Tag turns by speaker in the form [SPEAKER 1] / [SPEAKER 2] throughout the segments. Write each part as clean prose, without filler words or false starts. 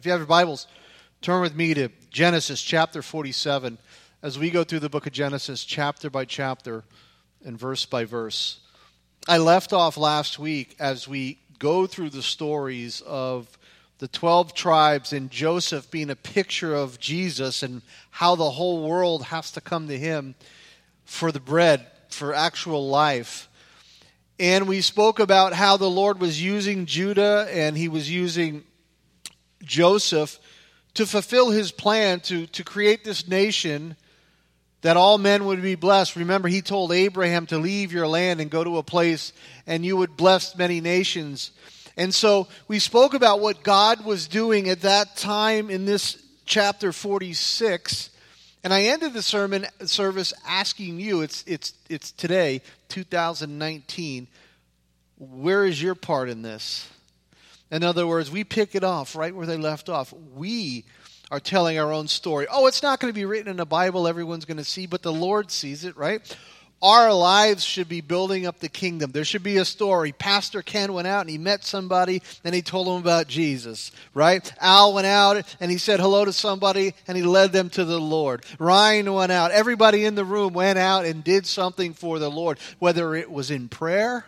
[SPEAKER 1] If you have your Bibles, turn with me to Genesis chapter 47 as we go through the book of Genesis chapter by chapter and verse by verse. I left off last week as we go through the stories of the 12 tribes and Joseph being a picture of Jesus and how the whole world has to come to him for the bread, for actual life. And we spoke about how the Lord was using Judah and he was using Joseph to fulfill his plan to create this nation that all men would be blessed. Remember, he told Abraham to leave your land and go to a place and you would bless many nations. And so we spoke about what God was doing at that time in this chapter 46. And I ended the sermon service asking you, it's today, 2019, where is your part in this? In other words, we pick it off right where they left off. We are telling our own story. Oh, it's not going to be written in the Bible everyone's going to see, but the Lord sees it, right? Our lives should be building up the kingdom. There should be a story. Pastor Ken went out and he met somebody and he told them about Jesus, right? Al went out and he said hello to somebody and he led them to the Lord. Ryan went out. Everybody in the room went out and did something for the Lord, whether it was in prayer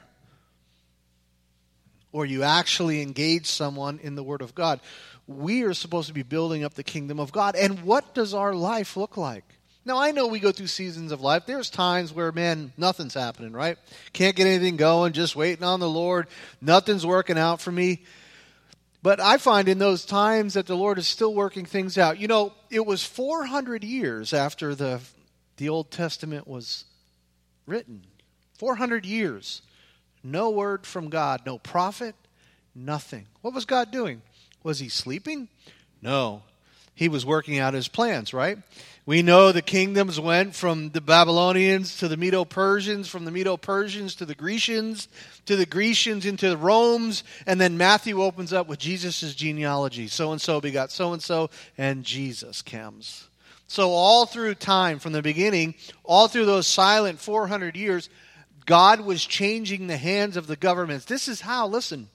[SPEAKER 1] or you actually engage someone in the Word of God. We are supposed to be building up the kingdom of God. And what does our life look like? Now, I know we go through seasons of life. There's times where, man, nothing's happening, right? Can't get anything going, just waiting on the Lord. Nothing's working out for me. But I find in those times that the Lord is still working things out. You know, it was 400 years after the Old Testament was written. 400 years. No word from God, no prophet, nothing. What was God doing? Was he sleeping? No. He was working out his plans, right? We know the kingdoms went from the Babylonians to the Medo-Persians, from the Medo-Persians to the Grecians into the Romes, and then Matthew opens up with Jesus' genealogy. So-and-so begot so-and-so, and Jesus comes. So all through time, from the beginning, all through those silent 400 years, God was changing the hands of the governments. This is how, listen,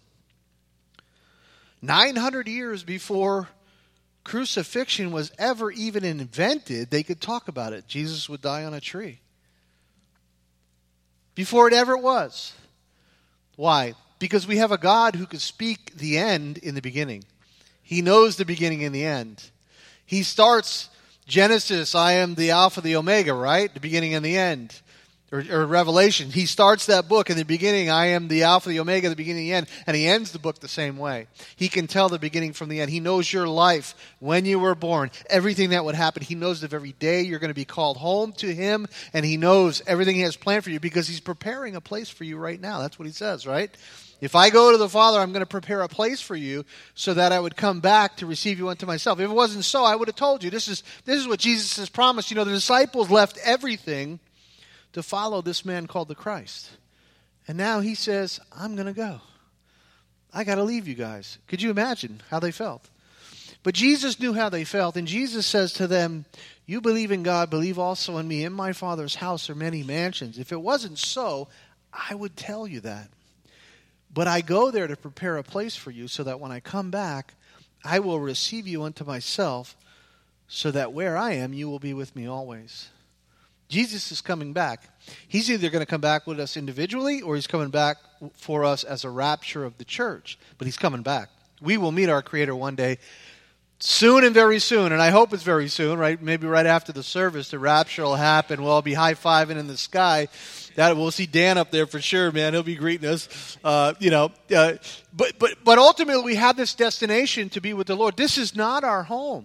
[SPEAKER 1] 900 years before crucifixion was ever even invented, they could talk about it. Jesus would die on a tree. Before it ever was. Why? Because we have a God who could speak the end in the beginning. He knows the beginning and the end. He starts Genesis, I am the Alpha, the Omega, right? The beginning and the end. Or Revelation. He starts that book in the beginning, I am the Alpha, the Omega, the beginning and the end. And he ends the book the same way. He can tell the beginning from the end. He knows your life, when you were born, everything that would happen. He knows the very day you're going to be called home to him. And he knows everything he has planned for you because he's preparing a place for you right now. That's what he says, right? If I go to the Father, I'm going to prepare a place for you so that I would come back to receive you unto myself. If it wasn't so, I would have told you. This is what Jesus has promised. You know, the disciples left everything to follow this man called the Christ. And now he says, I'm going to go. I got to leave you guys. Could you imagine how they felt? But Jesus knew how they felt. And Jesus says to them, you believe in God, believe also in me. In my Father's house are many mansions. If it wasn't so, I would tell you that. But I go there to prepare a place for you so that when I come back, I will receive you unto myself so that where I am, you will be with me always. Jesus is coming back. He's either going to come back with us individually or he's coming back for us as a rapture of the church. But he's coming back. We will meet our Creator one day, soon and very soon. And I hope it's very soon, right? Maybe right after the service, the rapture will happen. We'll all be high-fiving in the sky. We'll see Dan up there for sure, man. He'll be greeting us. But ultimately, we have this destination to be with the Lord. This is not our home.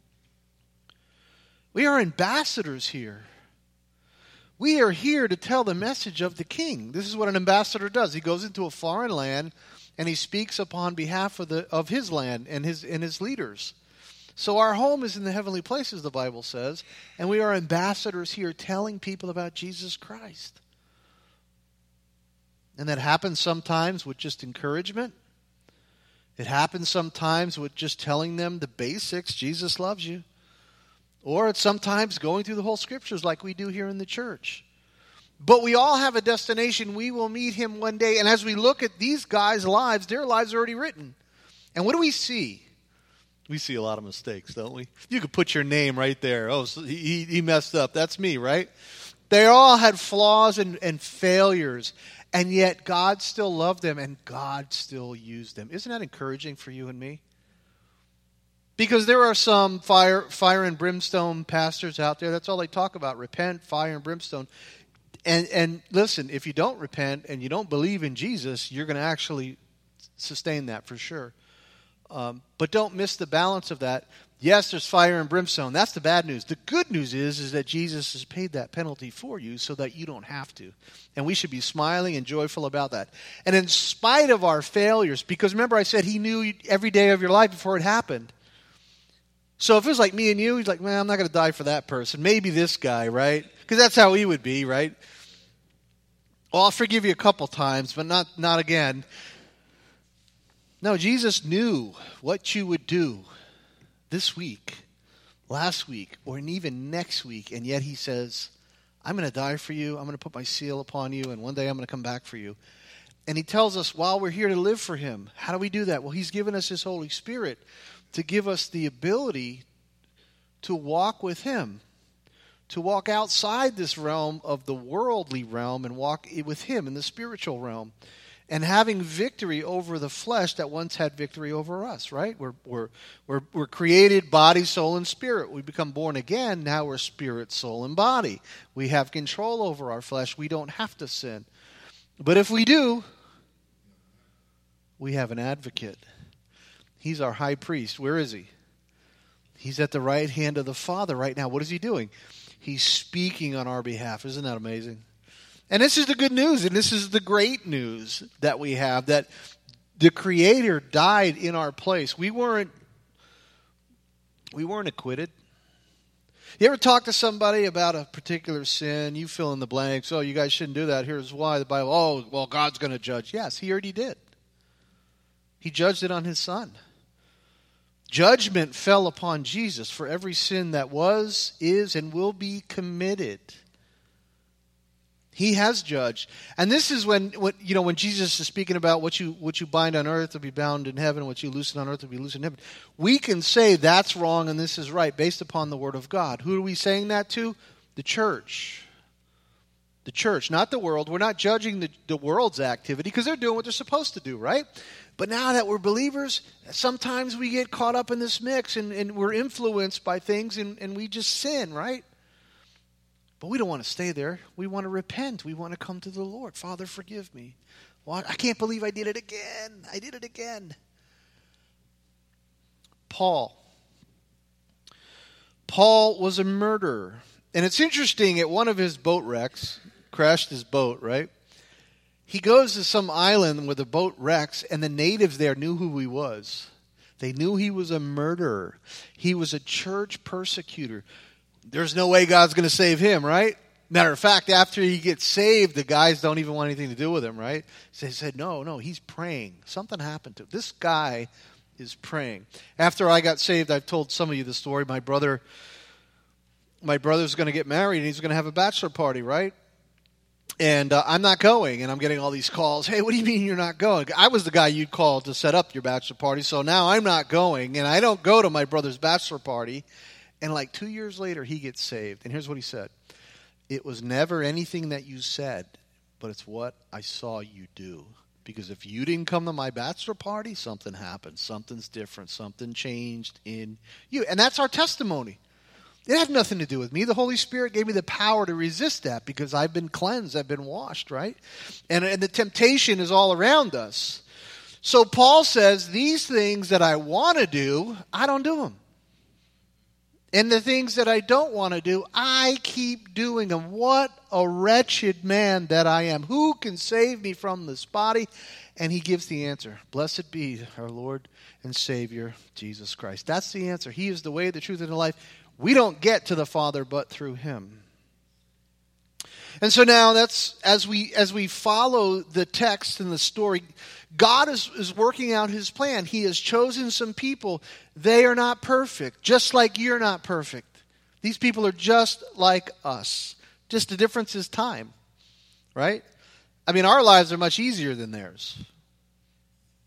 [SPEAKER 1] We are ambassadors here. We are here to tell the message of the King. This is what an ambassador does. He goes into a foreign land and he speaks upon behalf of his land and his leaders. So our home is in the heavenly places, the Bible says, and we are ambassadors here telling people about Jesus Christ. And that happens sometimes with just encouragement. It happens sometimes with just telling them the basics. Jesus loves you. Or it's sometimes going through the whole scriptures like we do here in the church. But we all have a destination. We will meet him one day. And as we look at these guys' lives, their lives are already written. And what do we see? We see a lot of mistakes, don't we? You could put your name right there. Oh, so he messed up. That's me, right? They all had flaws and failures, and yet God still loved them, and God still used them. Isn't that encouraging for you and me? Because there are some fire and brimstone pastors out there. That's all they talk about, repent, fire and brimstone. And listen, if you don't repent and you don't believe in Jesus, you're going to actually sustain that for sure. But don't miss the balance of that. Yes, there's fire and brimstone. That's the bad news. The good news is that Jesus has paid that penalty for you so that you don't have to. And we should be smiling and joyful about that. And in spite of our failures, because remember I said he knew every day of your life before it happened. So if it was like me and you, he's like, man, I'm not going to die for that person. Maybe this guy, right? Because that's how he would be, right? Well, I'll forgive you a couple times, but not again. No, Jesus knew what you would do this week, last week, or even next week, and yet he says, I'm going to die for you, I'm going to put my seal upon you, and one day I'm going to come back for you. And he tells us while we're here to live for him. How do we do that? Well, he's given us his Holy Spirit to give us the ability to walk with him, to walk outside this realm of the worldly realm and walk with him in the spiritual realm. And having victory over the flesh that once had victory over us, right? We're created body, soul, and spirit. We become born again. Now we're spirit, soul, and body. We have control over our flesh. We don't have to sin. But if we do, we have an advocate. He's our high priest. Where is he? He's at the right hand of the Father right now. What is he doing? He's speaking on our behalf. Isn't that amazing? And this is the good news, and this is the great news that we have, that the Creator died in our place. We weren't acquitted. You ever talk to somebody about a particular sin? You fill in the blanks. Oh, you guys shouldn't do that. Here's why. The Bible, oh, well, God's going to judge. Yes, he already did. He judged it on his Son. Judgment fell upon Jesus for every sin that was, is, and will be committed. He has judged. And this is when Jesus is speaking about what you bind on earth will be bound in heaven, what you loosen on earth will be loosened in heaven. We can say that's wrong and this is right based upon the Word of God. Who are we saying that to? The church. The church, not the world. We're not judging the world's activity because they're doing what they're supposed to do, right? But now that we're believers, sometimes we get caught up in this mix and we're influenced by things and we just sin, right? But we don't want to stay there. We want to repent. We want to come to the Lord. Father, forgive me. What? I can't believe I did it again. I did it again. Paul was a murderer. And it's interesting, at one of his boat wrecks, crashed his boat, right? He goes to some island where the boat wrecks, and the natives there knew who he was. They knew he was a murderer. He was a church persecutor. There's no way God's going to save him, right? Matter of fact, after he gets saved, the guys don't even want anything to do with him, right? So they said, no, he's praying. Something happened to him. This guy is praying. After I got saved, I've told some of you the story. My brother's going to get married, and he's going to have a bachelor party, right? And I'm not going, and I'm getting all these calls. Hey, what do you mean you're not going? I was the guy you'd call to set up your bachelor party, so now I'm not going, and I don't go to my brother's bachelor party. And like 2 years later, he gets saved. And here's what he said. It was never anything that you said, but it's what I saw you do. Because if you didn't come to my bachelor party, something happened. Something's different. Something changed in you. And that's our testimony. It had nothing to do with me. The Holy Spirit gave me the power to resist that because I've been cleansed. I've been washed, right? And the temptation is all around us. So Paul says, these things that I want to do, I don't do them. And the things that I don't want to do, I keep doing them. What a wretched man that I am. Who can save me from this body? And he gives the answer. Blessed be our Lord and Savior, Jesus Christ. That's the answer. He is the way, the truth, and the life. We don't get to the Father but through him. And so now that's as we follow the text and the story, God is working out his plan. He has chosen some people. They are not perfect, just like you're not perfect. These people are just like us. Just the difference is time, right? I mean, our lives are much easier than theirs.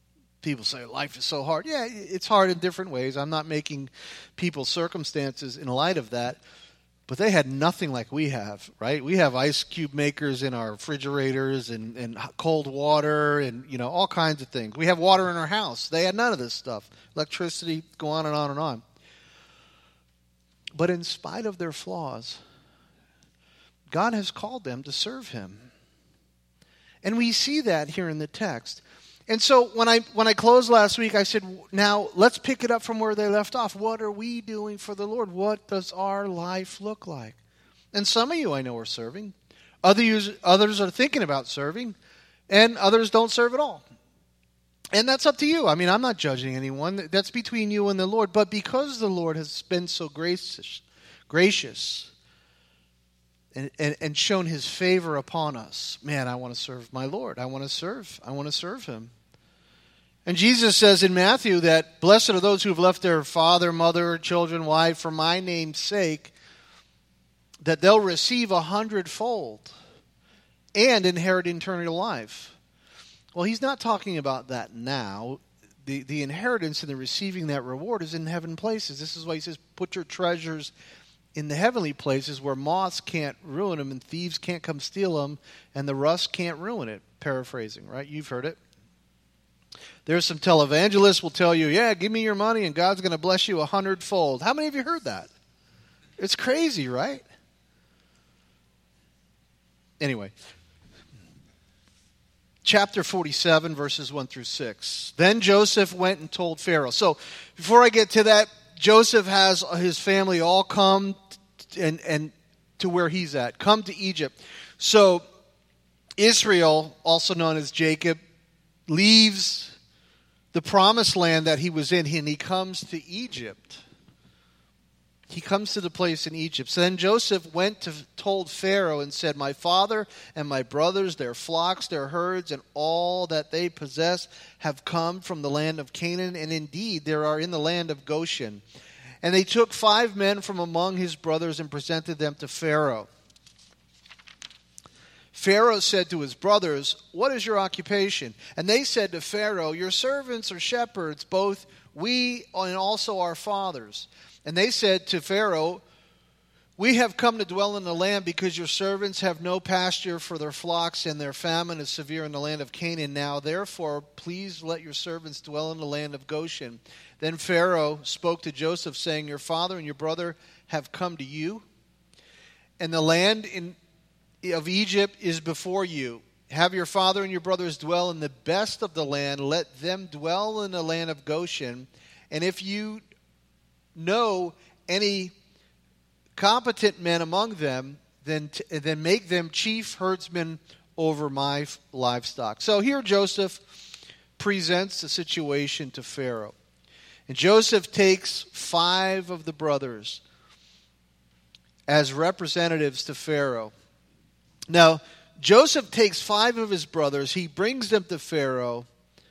[SPEAKER 1] People say life is so hard. Yeah, it's hard in different ways. I'm not making people's circumstances in light of that. But they had nothing like we have, right? We have ice cube makers in our refrigerators and cold water and, all kinds of things. We have water in our house. They had none of this stuff. Electricity, go on and on and on. But in spite of their flaws, God has called them to serve him. And we see that here in the text. And so when I closed last week, I said, now let's pick it up from where they left off. What are we doing for the Lord? What does our life look like? And some of you I know are serving. Others are thinking about serving. And others don't serve at all. And that's up to you. I mean, I'm not judging anyone. That's between you and the Lord. But because the Lord has been so gracious and shown his favor upon us. Man, I want to serve my Lord. I want to serve him. And Jesus says in Matthew that blessed are those who have left their father, mother, children, wife, for my name's sake, that they'll receive 100-fold and inherit eternal life. Well, he's not talking about that now. The inheritance and the receiving that reward is in heaven places. This is why he says, put your treasures in the heavenly places where moths can't ruin them and thieves can't come steal them and the rust can't ruin it. Paraphrasing, right? You've heard it. There's some televangelists will tell you, yeah, give me your money and God's going to bless you 100-fold. How many of you heard that? It's crazy, right? Anyway, chapter 47, verses 1 through 6. Then Joseph went and told Pharaoh. So before I get to that, Joseph has his family all come and to where he's at. Come to Egypt. So Israel, also known as Jacob, leaves the promised land that he was in and he comes to Egypt. He comes to the place in Egypt. So then Joseph told Pharaoh and said, my father and my brothers, their flocks, their herds, and all that they possess have come from the land of Canaan, and indeed there are in the land of Goshen. And they took 5 men from among his brothers and presented them to Pharaoh. Pharaoh said to his brothers, what is your occupation? And they said to Pharaoh, your servants are shepherds, both we and also our fathers. And they said to Pharaoh, we have come to dwell in the land because your servants have no pasture for their flocks and their famine is severe in the land of Canaan. Now, therefore, please let your servants dwell in the land of Goshen. Then Pharaoh spoke to Joseph, saying, your father and your brother have come to you, and the land of Egypt is before you. Have your father and your brothers dwell in the best of the land. Let them dwell in the land of Goshen. And if you know any competent men among them, then make them chief herdsmen over my livestock. So here Joseph presents the situation to Pharaoh. And Joseph takes 5 of the brothers as representatives to Pharaoh. Now, Joseph takes 5 of his brothers. He brings them to Pharaoh.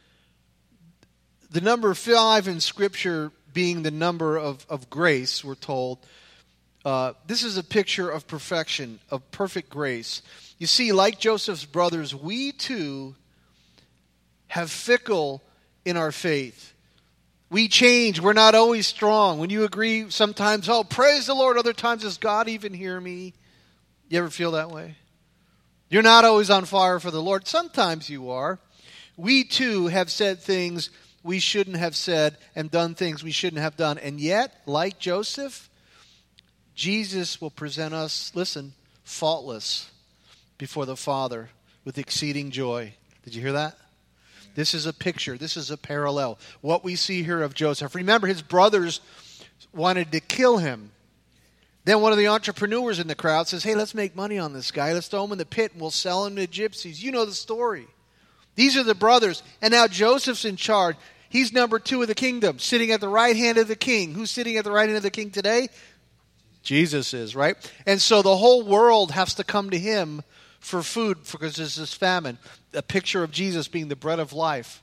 [SPEAKER 1] The number 5 in Scripture being the number of grace, we're told. This is a picture of perfection, of perfect grace. You see, like Joseph's brothers, we too have fickle in our faith. We change. We're not always strong. When you agree, sometimes, oh, praise the Lord. Other times, does God even hear me? You ever feel that way? You're not always on fire for the Lord. Sometimes you are. We too have said things we shouldn't have said and done things we shouldn't have done. And yet, like Joseph, Jesus will present us, listen, faultless before the Father with exceeding joy. Did you hear that? This is a picture. This is a parallel. What we see here of Joseph. Remember, his brothers wanted to kill him. Then one of the entrepreneurs in the crowd says, hey, let's make money on this guy. Let's throw him in the pit and we'll sell him to gypsies. You know the story. These are the brothers. And now Joseph's in charge. He's number 2 of the kingdom, sitting at the right hand of the king. Who's sitting at the right hand of the king today? Jesus is, right? And so the whole world has to come to him for food because there's this famine. A picture of Jesus being the bread of life.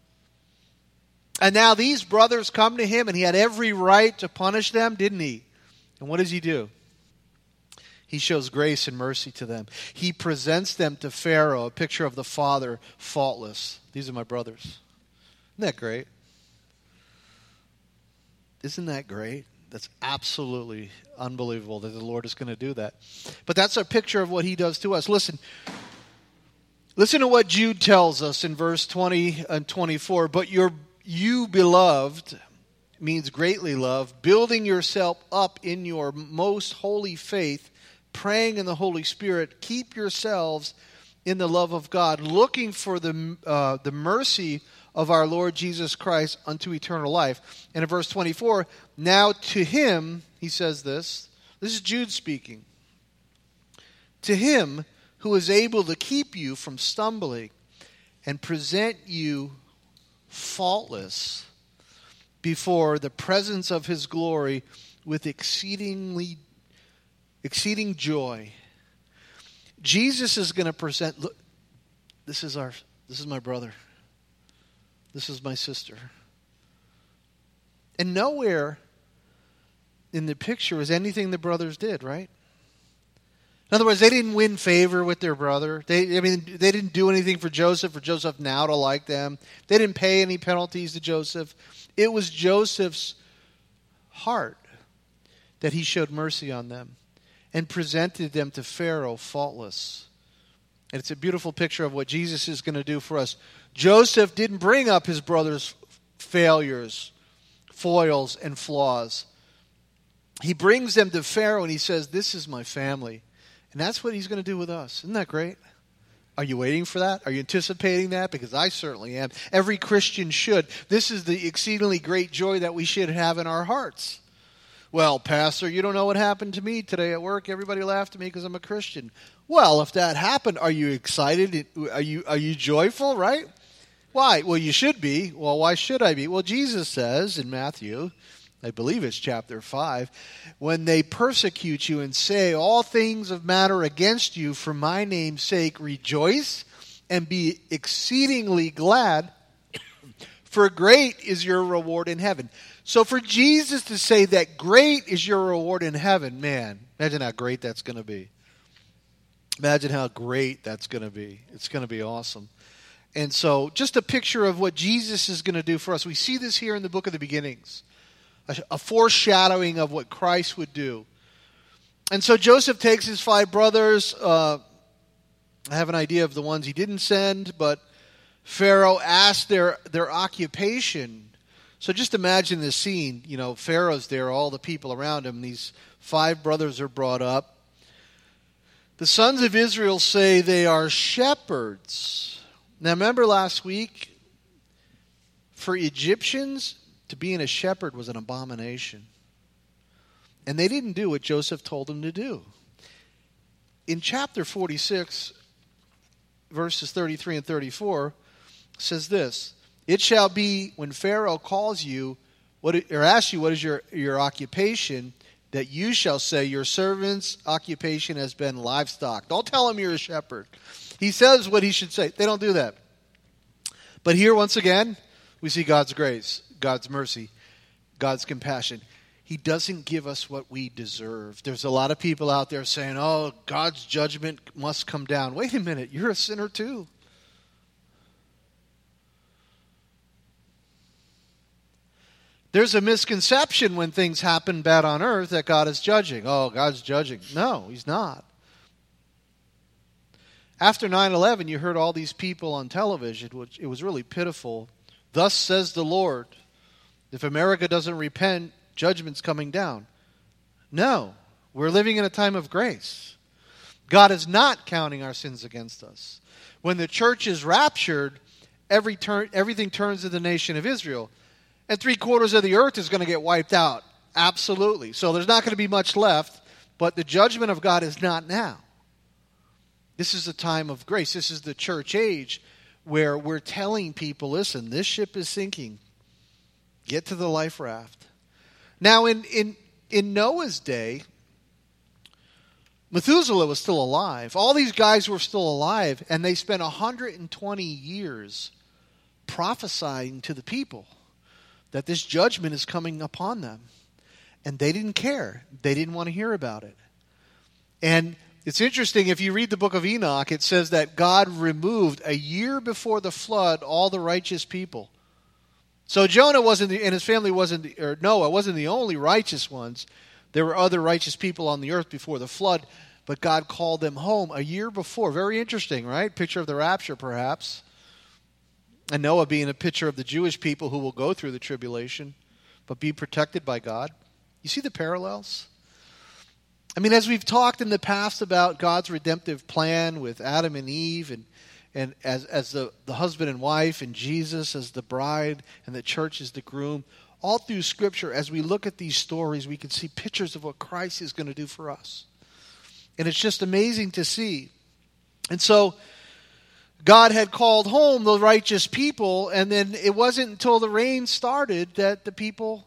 [SPEAKER 1] And now these brothers come to him and he had every right to punish them, didn't he? And what does he do? He shows grace and mercy to them. He presents them to Pharaoh, a picture of the Father, faultless. These are my brothers. Isn't that great? Isn't that great? That's absolutely unbelievable that the Lord is going to do that. But that's a picture of what he does to us. Listen to what Jude tells us in verse 20 and 24. But you beloved means greatly loved, building yourself up in your most holy faith, praying in the Holy Spirit, keep yourselves in the love of God, looking for the mercy of our Lord Jesus Christ unto eternal life. And in verse 24, now to him, he says this is Jude speaking, to him who is able to keep you from stumbling and present you faultless before the presence of his glory with exceeding joy. Jesus is going to present, look, this is my brother. This is my sister. And nowhere in the picture is anything the brothers did, right? In other words, they didn't win favor with their brother. They didn't do anything for Joseph now to like them. They didn't pay any penalties to Joseph. It was Joseph's heart that he showed mercy on them and presented them to Pharaoh faultless. And it's a beautiful picture of what Jesus is going to do for us. Joseph didn't bring up his brother's failures, foils, and flaws. He brings them to Pharaoh and he says, this is my family. And that's what he's going to do with us. Isn't that great? Are you waiting for that? Are you anticipating that? Because I certainly am. Every Christian should. This is the exceedingly great joy that we should have in our hearts. Well, Pastor, you don't know what happened to me today at work. Everybody laughed at me because I'm a Christian. Well, if that happened, are you excited? Are you joyful, right? Why? Well, you should be. Well, why should I be? Well, Jesus says in Matthew, I believe it's chapter 5, when they persecute you and say all things of matter against you for my name's sake, rejoice and be exceedingly glad, for great is your reward in heaven. So for Jesus to say that great is your reward in heaven, man, imagine how great that's going to be. Imagine how great that's going to be. It's going to be awesome. And so just a picture of what Jesus is going to do for us. We see this here in the book of the beginnings. A foreshadowing of what Christ would do. And so Joseph takes his 5 brothers. I have an idea of the ones he didn't send, but Pharaoh asked their occupation. So just imagine this scene. You know, Pharaoh's there, all the people around him. These 5 brothers are brought up. The sons of Israel say they are shepherds. Now remember last week, for Egyptians, to being a shepherd was an abomination. And they didn't do what Joseph told them to do. In chapter 46, verses 33 and 34, says this, it shall be when Pharaoh calls you, or asks you what is your occupation, that you shall say your servant's occupation has been livestock. Don't tell him you're a shepherd. He says what he should say. They don't do that. But here, once again, we see God's grace, God's mercy, God's compassion. He doesn't give us what we deserve. There's a lot of people out there saying, oh, God's judgment must come down. Wait a minute, you're a sinner too. There's a misconception when things happen bad on earth that God is judging. Oh, God's judging. No, he's not. After 9/11, you heard all these people on television, which it was really pitiful. Thus says the Lord, if America doesn't repent, judgment's coming down. No, we're living in a time of grace. God is not counting our sins against us. When the church is raptured, everything turns to the nation of Israel. And 3/4 of the earth is going to get wiped out. Absolutely. So there's not going to be much left, but the judgment of God is not now. This is a time of grace. This is the church age where we're telling people, listen, this ship is sinking. Get to the life raft. Now, in Noah's day, Methuselah was still alive. All these guys were still alive, and they spent 120 years prophesying to the people that this judgment is coming upon them. And they didn't care. They didn't want to hear about it. And it's interesting, if you read the book of Enoch, it says that God removed a year before the flood all the righteous people. So Jonah and his family or Noah wasn't the only righteous ones. There were other righteous people on the earth before the flood, but God called them home a year before. Very interesting, right? Picture of the rapture, perhaps. And Noah being a picture of the Jewish people who will go through the tribulation, but be protected by God. You see the parallels? I mean, as we've talked in the past about God's redemptive plan with Adam and Eve, and as the husband and wife, and Jesus as the bride, and the church as the groom, all through Scripture, as we look at these stories, we can see pictures of what Christ is going to do for us. And it's just amazing to see. And so, God had called home the righteous people, and then it wasn't until the rain started that the people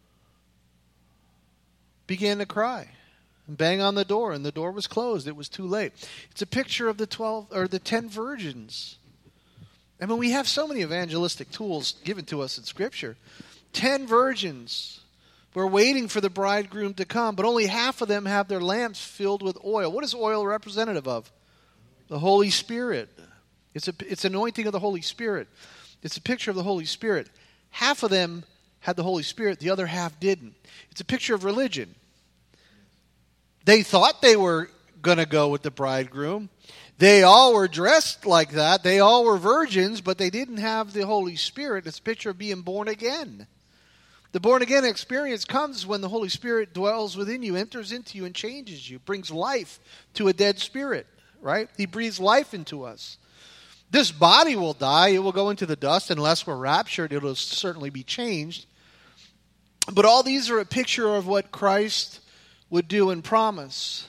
[SPEAKER 1] began to cry and bang on the door, and the door was closed. It was too late. It's a picture of the 10 virgins. I mean, we have so many evangelistic tools given to us in Scripture. 10 virgins were waiting for the bridegroom to come, but only half of them have their lamps filled with oil. What is oil representative of? The Holy Spirit. It's anointing of the Holy Spirit. It's a picture of the Holy Spirit. Half of them had the Holy Spirit, the other half didn't. It's a picture of religion. They thought they were going to go with the bridegroom. They all were dressed like that. They all were virgins, but they didn't have the Holy Spirit. It's a picture of being born again. The born-again experience comes when the Holy Spirit dwells within you, enters into you, and changes you, brings life to a dead spirit, right? He breathes life into us. This body will die. It will go into the dust unless we're raptured. It will certainly be changed. But all these are a picture of what Christ would do and promise.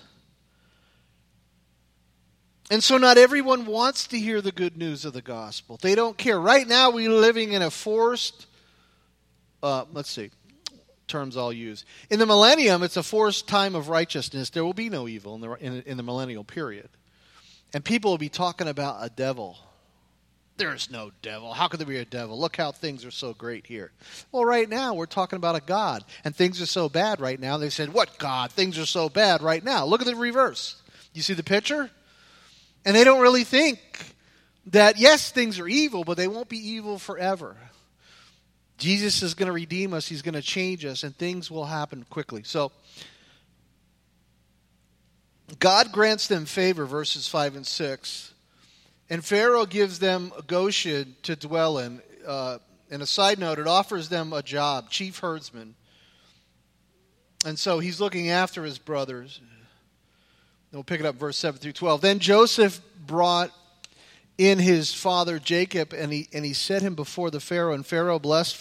[SPEAKER 1] And so not everyone wants to hear the good news of the gospel. They don't care. Right now we're living in a forced... terms I'll use. In the millennium, it's a forced time of righteousness. There will be no evil in the millennial period. And people will be talking about a devil. There's no devil. How could there be a devil? Look how things are so great here. Well, right now, we're talking about a God. And things are so bad right now. They said, what God? Things are so bad right now. Look at the reverse. You see the picture? And they don't really think that, yes, things are evil, but they won't be evil forever. Jesus is going to redeem us. He's going to change us, and things will happen quickly. So, God grants them favor, verses 5 and 6. And Pharaoh gives them Goshen to dwell in. And a side note, it offers them a job, chief herdsman. And so he's looking after his brothers. And we'll pick it up verse 7 through 12. Then Joseph brought in his father Jacob, and he set him before the Pharaoh, and Pharaoh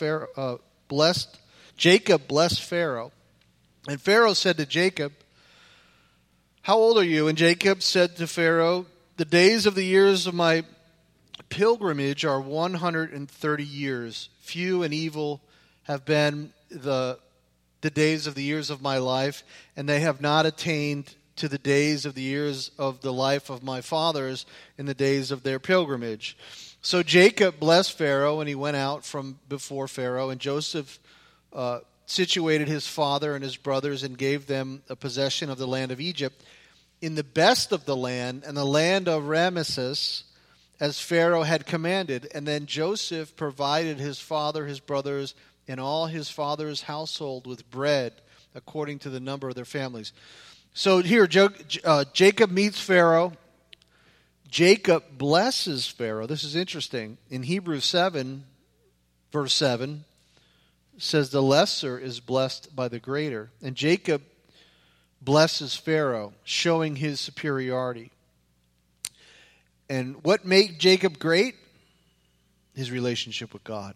[SPEAKER 1] Jacob blessed Pharaoh. And Pharaoh said to Jacob, how old are you? And Jacob said to Pharaoh, the days of the years of my pilgrimage are 130 years. Few and evil have been the days of the years of my life, and they have not attained to the days of the years of the life of my fathers in the days of their pilgrimage. So Jacob blessed Pharaoh, and he went out from before Pharaoh, and Joseph situated his father and his brothers and gave them a possession of the land of Egypt in the best of the land, and the land of Ramesses, as Pharaoh had commanded. And then Joseph provided his father, his brothers, and all his father's household with bread according to the number of their families. So here, Jacob meets Pharaoh. Jacob blesses Pharaoh. This is interesting. In Hebrews 7, verse 7, it says the lesser is blessed by the greater. And Jacob blesses Pharaoh, showing his superiority. And what made Jacob great? His relationship with God.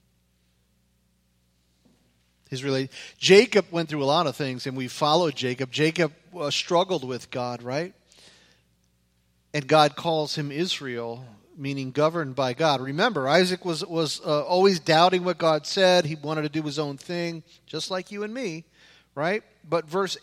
[SPEAKER 1] Jacob went through a lot of things, and we followed Jacob. Jacob struggled with God, right? And God calls him Israel, meaning governed by God. Remember, Isaac was always doubting what God said. He wanted to do his own thing, just like you and me, right? But verse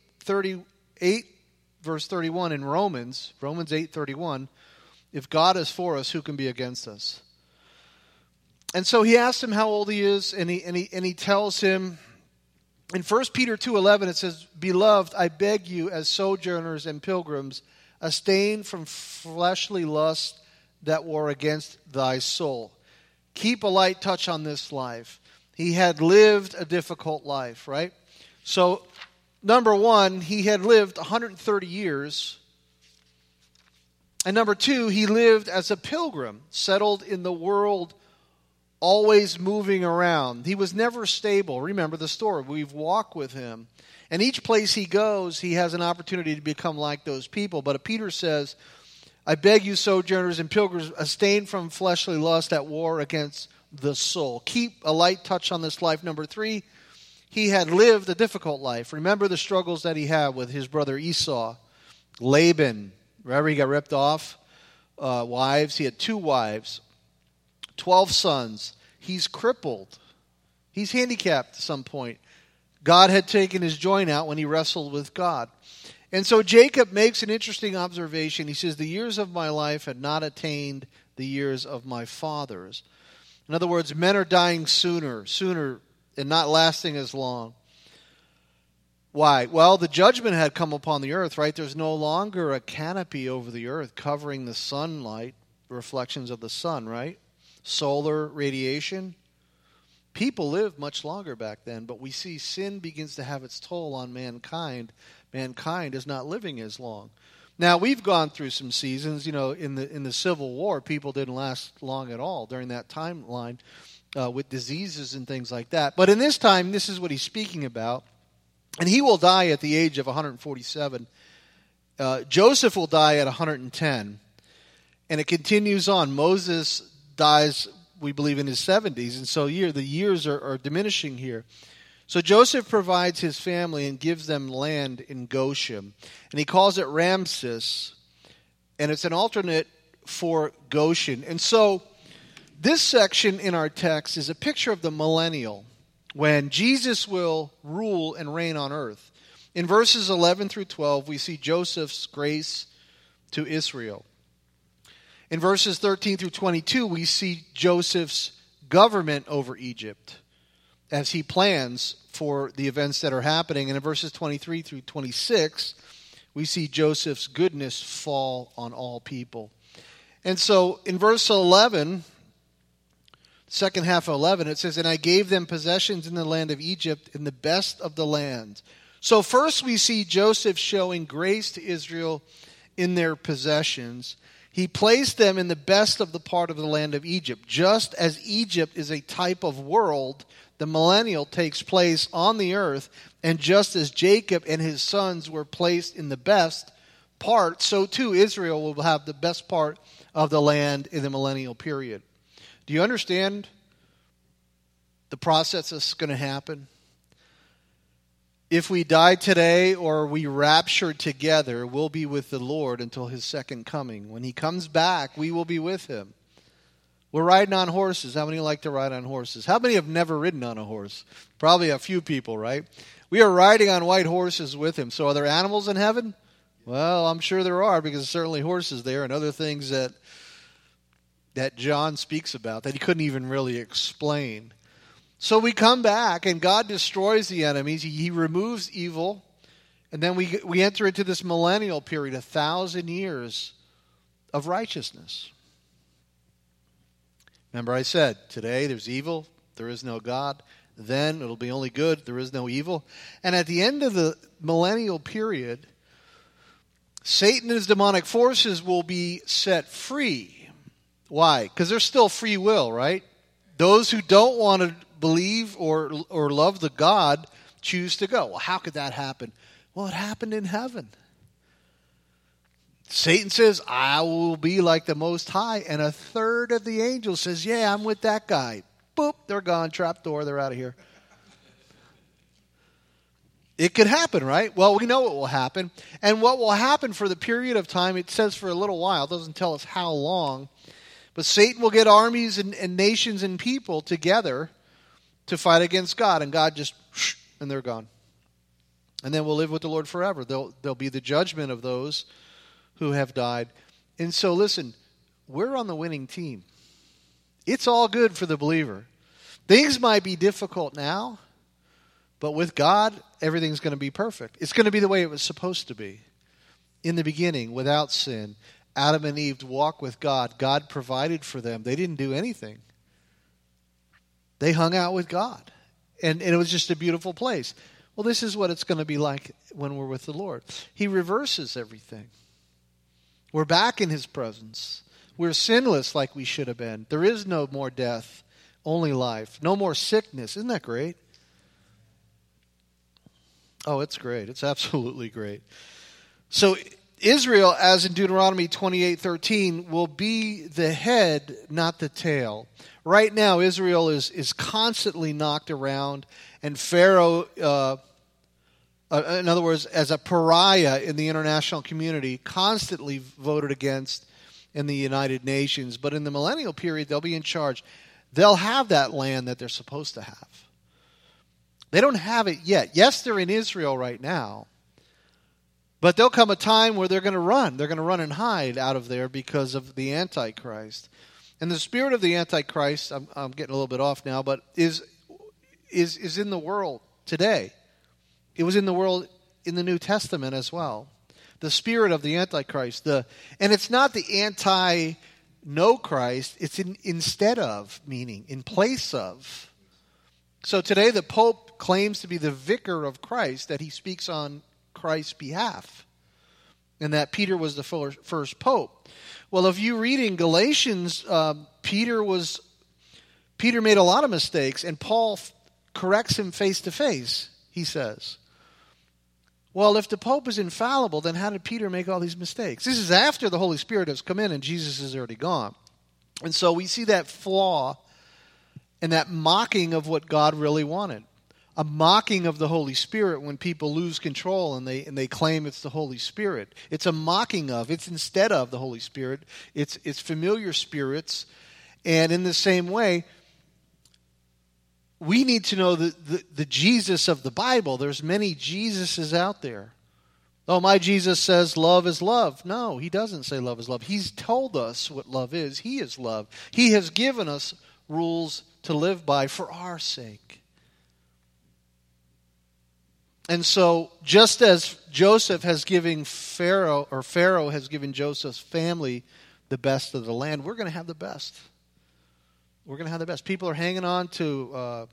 [SPEAKER 1] 31 in Romans 8:31, if God is for us, who can be against us? And so he asks him how old he is, and he tells him, in 1 Peter 2:11 it says, beloved, I beg you as sojourners and pilgrims, abstain from fleshly lusts that war against thy soul. keep a light touch on this life. He had lived a difficult life, right? So, number one, he had lived 130 years. And number two, he lived as a pilgrim, settled in the world, always moving around. He was never stable. Remember the story. We've walked with him. And each place he goes, he has an opportunity to become like those people. But Peter says, I beg you, sojourners and pilgrims, abstain from fleshly lust at war against the soul. Keep a light touch on this life. Number three, he had lived a difficult life. Remember the struggles that he had with his brother Esau, Laban. Remember he got ripped off? Wives. He had 2 wives, 12 sons. He's crippled. He's handicapped at some point. God had taken his joint out when he wrestled with God. And so Jacob makes an interesting observation. He says, the years of my life had not attained the years of my fathers. In other words, men are dying sooner, and not lasting as long. Why? Well, the judgment had come upon the earth, right? There's no longer a canopy over the earth covering the sunlight, reflections of the sun, right? Solar radiation. People lived much longer back then, but we see sin begins to have its toll on mankind. Mankind is not living as long. Now, we've gone through some seasons, in the Civil War, people didn't last long at all during that timeline with diseases and things like that. But in this time, this is what he's speaking about. And he will die at the age of 147. Joseph will die at 110. And it continues on. Moses dies, we believe, in his 70s. And so the years are diminishing here. So Joseph provides his family and gives them land in Goshen. And he calls it Ramses. And it's an alternate for Goshen. And so this section in our text is a picture of the millennial, when Jesus will rule and reign on earth. In verses 11 through 12, we see Joseph's grace to Israel. In verses 13 through 22, we see Joseph's government over Egypt as he plans for the events that are happening. And in verses 23 through 26, we see Joseph's goodness fall on all people. And so in verse 11, second half of 11, it says, and I gave them possessions in the land of Egypt, in the best of the land. So first we see Joseph showing grace to Israel in their possessions. He placed them in the best of the part of the land of Egypt. Just as Egypt is a type of world, the millennial takes place on the earth, and just as Jacob and his sons were placed in the best part, so too Israel will have the best part of the land in the millennial period. Do you understand the process that's going to happen? If we die today or we rapture together, we'll be with the Lord until his second coming. When he comes back, we will be with him. We're riding on horses. How many like to ride on horses? How many have never ridden on a horse? Probably a few people, right? We are riding on white horses with him. So are there animals in heaven? Well, I'm sure there are, because there's certainly horses there and other things that John speaks about that he couldn't even really explain. So we come back and God destroys the enemies. He removes evil. And then we enter into this millennial period, 1,000 years of righteousness. Remember I said, today there's evil, there is no God. Then it'll be only good, there is no evil. And at the end of the millennial period, Satan and his demonic forces will be set free. Why? Because there's still free will, right? Those who don't want to believe or love the God choose to go. Well, how could that happen? Well, it happened in heaven. Satan says, I will be like the Most High. And a third of the angels says, yeah, I'm with that guy. Boop, they're gone. Trap door, they're out of here. It could happen, right? Well, we know what will happen. And what will happen for the period of time, it says for a little while. It doesn't tell us how long. But Satan will get armies and nations and people together to fight against God. And God just, and they're gone. And then we'll live with the Lord forever. There'll be the judgment of those who have died. And so listen, we're on the winning team. It's all good for the believer. Things might be difficult now, but with God, everything's going to be perfect. It's going to be the way it was supposed to be. In the beginning, without sin, Adam and Eve walked with God. God provided for them. They didn't do anything. They hung out with God. And it was just a beautiful place. Well, this is what it's going to be like when we're with the Lord. He reverses everything. We're back in his presence. We're sinless like we should have been. There is no more death, only life. No more sickness. Isn't that great? Oh, it's great. It's absolutely great. So Israel, as in Deuteronomy 28:13, will be the head, not the tail. Right now, Israel is constantly knocked around, and Pharaoh, in other words, as a pariah in the international community, constantly voted against in the United Nations. But in the millennial period, they'll be in charge. They'll have that land that they're supposed to have. They don't have it yet. Yes, they're in Israel right now. But there'll come a time where they're going to run. They're going to run and hide out of there because of the Antichrist. And the spirit of the Antichrist, I'm getting a little bit off now, but is in the world today. It was in the world in the New Testament as well. The spirit of the Antichrist. And it's not the anti-no Christ. It's instead of, meaning in place of. So today the Pope claims to be the vicar of Christ, that he speaks on Christ's behalf, and that Peter was the first pope. Well, if you read in Galatians, Peter made a lot of mistakes, and Paul corrects him face to face. He says, well, if the Pope is infallible, then how did Peter make all these mistakes? This is after the Holy Spirit has come in and Jesus is already gone. And so we see that flaw and that mocking of what God really wanted. A mocking of the Holy Spirit when people lose control and they claim it's the Holy Spirit. It's a mocking of, it's instead of the Holy Spirit. It's familiar spirits. And in the same way, we need to know the Jesus of the Bible. There's many Jesuses out there. Oh, my Jesus says love is love. No, he doesn't say love is love. He's told us what love is. He is love. He has given us rules to live by for our sake. And so, just as Joseph has given Pharaoh has given Joseph's family the best of the land, we're going to have the best. We're going to have the best. People are hanging on to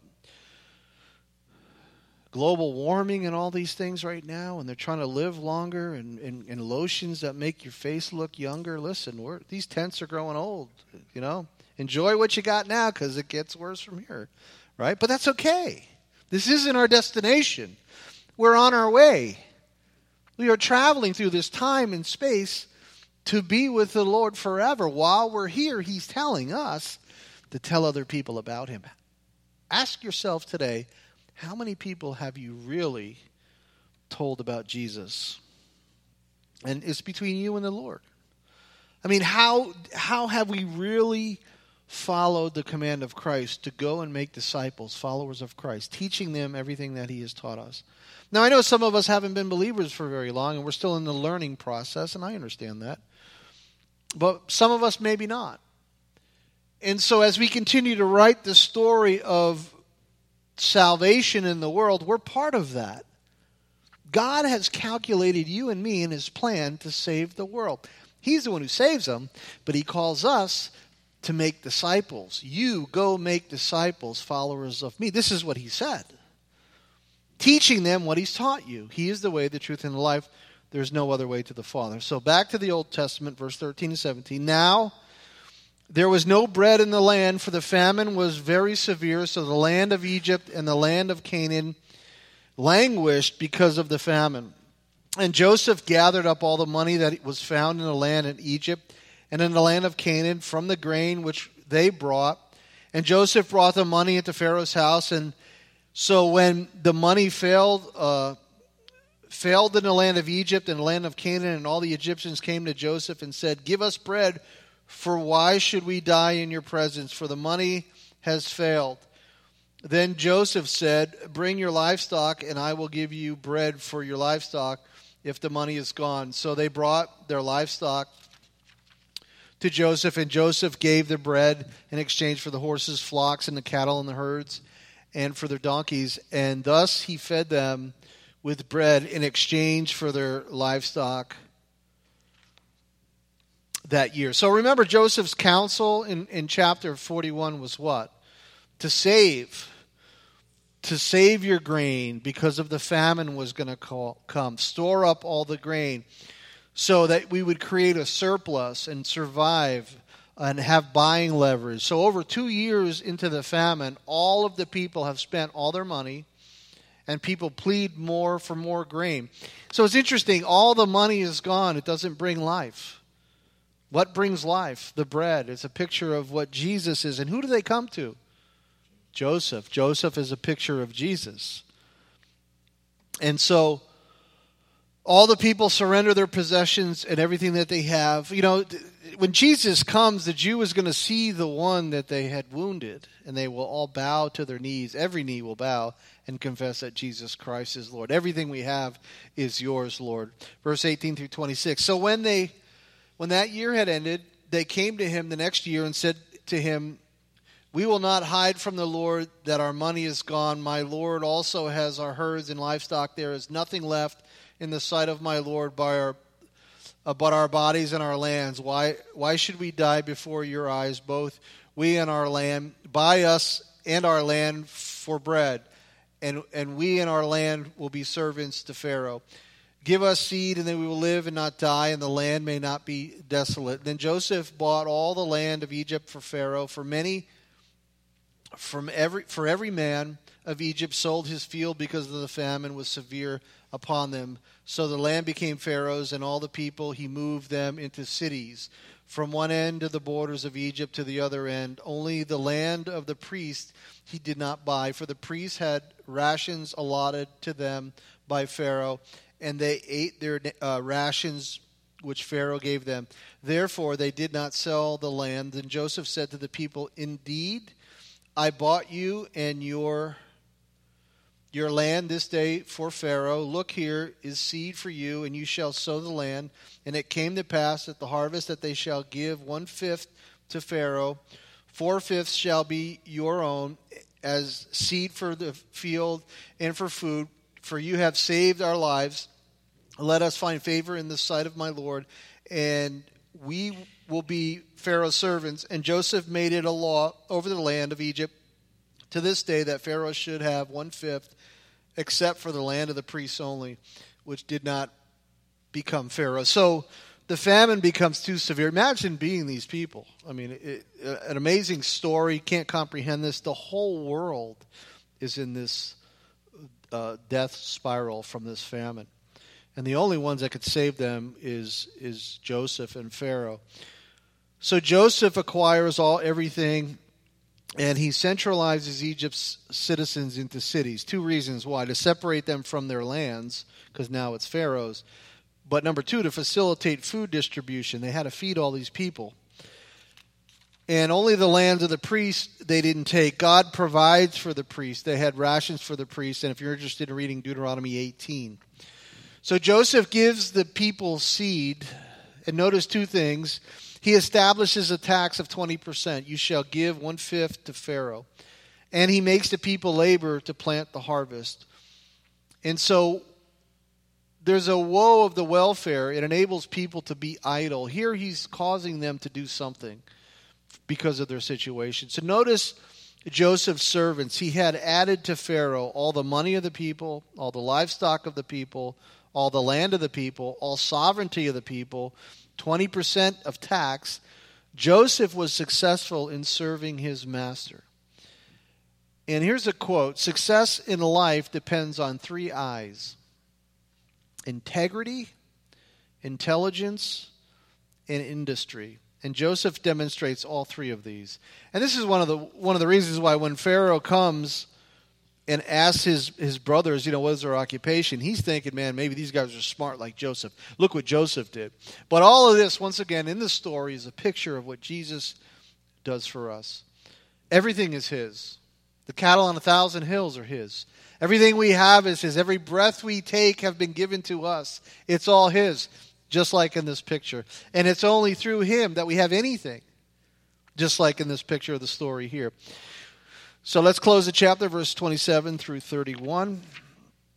[SPEAKER 1] global warming and all these things right now, and they're trying to live longer and lotions that make your face look younger. Listen, these tents are growing old, you know. Enjoy what you got now because it gets worse from here, right? But that's okay. This isn't our destination. We're on our way. We are traveling through this time and space to be with the Lord forever. While we're here, he's telling us to tell other people about him. Ask yourself today, how many people have you really told about Jesus? And it's between you and the Lord. I mean, how have we really followed the command of Christ to go and make disciples, followers of Christ, teaching them everything that he has taught us? Now, I know some of us haven't been believers for very long, and we're still in the learning process, and I understand that. But some of us maybe not. And so as we continue to write the story of salvation in the world, we're part of that. God has calculated you and me in his plan to save the world. He's the one who saves them, but he calls us to make disciples. You go make disciples, followers of me. This is what he said. Teaching them what he's taught you. He is the way, the truth, and the life. There's no other way to the Father. So back to the Old Testament, verse 13 and 17. Now, there was no bread in the land, for the famine was very severe. So the land of Egypt and the land of Canaan languished because of the famine. And Joseph gathered up all the money that was found in the land in Egypt and in the land of Canaan from the grain which they brought. And Joseph brought the money into Pharaoh's house. And so when the money failed in the land of Egypt and the land of Canaan, and all the Egyptians came to Joseph and said, "Give us bread, for why should we die in your presence? For the money has failed." Then Joseph said, "Bring your livestock, and I will give you bread for your livestock if the money is gone." So they brought their livestock to Joseph, and Joseph gave the bread in exchange for the horses, flocks, and the cattle and the herds, and for their donkeys. And thus he fed them with bread in exchange for their livestock that year. So remember, Joseph's counsel in chapter 41 was what? to save your grain because of the famine was going to come. Store up all the grain so that we would create a surplus and survive and have buying leverage. So over 2 years into the famine, all of the people have spent all their money, and people plead more for more grain. So it's interesting. All the money is gone. It doesn't bring life. What brings life? The bread. It's a picture of what Jesus is. And who do they come to? Joseph. Joseph is a picture of Jesus. And so all the people surrender their possessions and everything that they have. You know, when Jesus comes, the Jew is going to see the one that they had wounded, and they will all bow to their knees. Every knee will bow and confess that Jesus Christ is Lord. Everything we have is yours, Lord. Verse 18 through 26. So when that year had ended, they came to him the next year and said to him, "We will not hide from the Lord that our money is gone. My Lord also has our herds and livestock. There is nothing left in the sight of my Lord but our bodies and our lands. Why should we die before your eyes, both we and our land? Buy us and our land for bread, and we and our land will be servants to Pharaoh. Give us seed, and then we will live and not die, and the land may not be desolate." Then Joseph bought all the land of Egypt for Pharaoh. For every man of Egypt sold his field because of the famine was severe upon them. So the land became Pharaoh's, and all the people he moved them into cities, from one end of the borders of Egypt to the other end. Only the land of the priests he did not buy, for the priests had rations allotted to them by Pharaoh, and they ate their rations which Pharaoh gave them. Therefore they did not sell the land. Then Joseph said to the people, "Indeed, I bought you and your land this day for Pharaoh. Look, here is seed for you, and you shall sow the land." And it came to pass at the harvest that they shall give 1/5 to Pharaoh. 4/5 shall be your own as seed for the field and for food. For you have saved our lives. Let us find favor in the sight of my Lord, and we will be Pharaoh's servants. And Joseph made it a law over the land of Egypt to this day that Pharaoh should have 1/5, except for the land of the priests only, which did not become Pharaoh. So the famine becomes too severe. Imagine being these people. I mean, an amazing story. Can't comprehend this. The whole world is in this death spiral from this famine. And the only ones that could save them is Joseph and Pharaoh. So Joseph acquires everything, and he centralizes Egypt's citizens into cities. 2 reasons why: to separate them from their lands, because now it's Pharaoh's. But number 2, to facilitate food distribution. They had to feed all these people. And only the lands of the priests they didn't take. God provides for the priests. They had rations for the priests. And if you're interested in reading Deuteronomy 18. So Joseph gives the people seed. And notice 2 things. He establishes a tax of 20%. You shall give 1/5 to Pharaoh. And he makes the people labor to plant the harvest. And so there's a woe of the welfare. It enables people to be idle. Here he's causing them to do something because of their situation. So notice Joseph's servants. He had added to Pharaoh all the money of the people, all the livestock of the people, all the land of the people, all sovereignty of the people, 20% of tax. Joseph was successful in serving his master. And here's a quote: "Success in life depends on 3 I's: integrity, intelligence, and industry." And Joseph demonstrates all 3 of these. And this is one of the reasons why when Pharaoh comes and asks his brothers, what is their occupation, he's thinking, man, maybe these guys are smart like Joseph. Look what Joseph did. But all of this, once again, in the story is a picture of what Jesus does for us. Everything is his. The cattle on 1,000 hills are his. Everything we have is his. Every breath we take have been given to us. It's all his, just like in this picture. And it's only through him that we have anything, just like in this picture of the story here. So let's close the chapter, verse 27 through 31.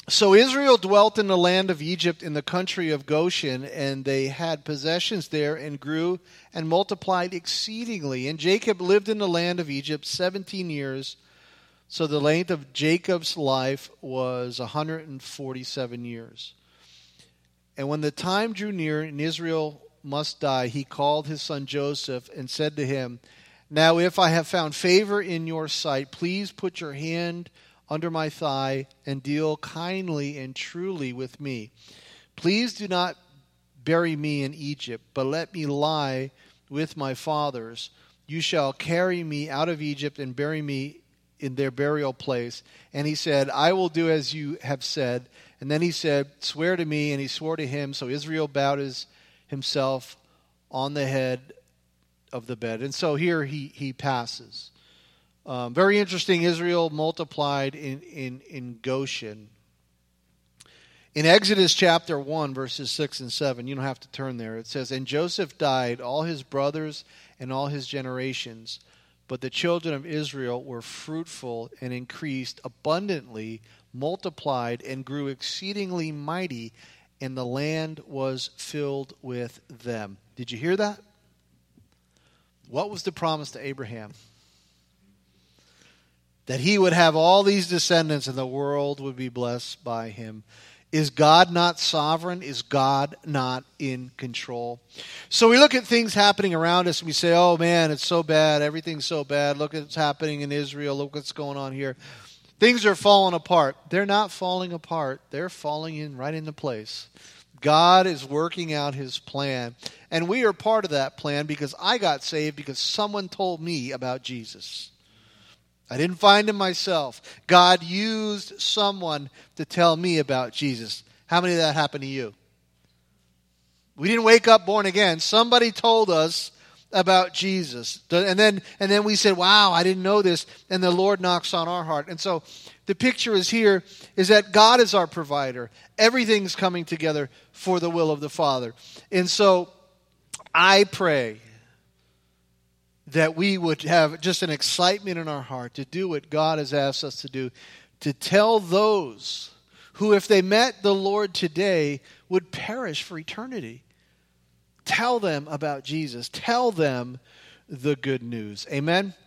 [SPEAKER 1] So Israel dwelt in the land of Egypt in the country of Goshen, and they had possessions there and grew and multiplied exceedingly. And Jacob lived in the land of Egypt 17 years. So the length of Jacob's life was 147 years. And when the time drew near and Israel must die, he called his son Joseph and said to him, "Now if I have found favor in your sight, please put your hand under my thigh and deal kindly and truly with me. Please do not bury me in Egypt, but let me lie with my fathers. You shall carry me out of Egypt and bury me in their burial place." And he said, "I will do as you have said." And then he said, "Swear to me." And he swore to him. So Israel bowed himself on the head of the bed. And so here he passes. Very interesting. Israel multiplied in Goshen. In Exodus chapter 1, verses 6 and 7, you don't have to turn there. It says, "And Joseph died, all his brothers and all his generations. But the children of Israel were fruitful and increased abundantly, multiplied and grew exceedingly mighty, and the land was filled with them." Did you hear that? What was the promise to Abraham? That he would have all these descendants and the world would be blessed by him. Is God not sovereign? Is God not in control? So we look at things happening around us and we say, "Oh man, it's so bad. Everything's so bad. Look at what's happening in Israel. Look what's going on here. Things are falling apart." They're not falling apart. They're falling in right into place. God is working out his plan. And we are part of that plan because I got saved because someone told me about Jesus. I didn't find him myself. God used someone to tell me about Jesus. How many of that happened to you? We didn't wake up born again. Somebody told us about Jesus. And then we said, "Wow, I didn't know this." And the Lord knocks on our heart. And so the picture is here is that God is our provider. Everything's coming together for the will of the Father. And so I pray that we would have just an excitement in our heart to do what God has asked us to do, to tell those who, if they met the Lord today, would perish for eternity. Tell them about Jesus. Tell them the good news. Amen?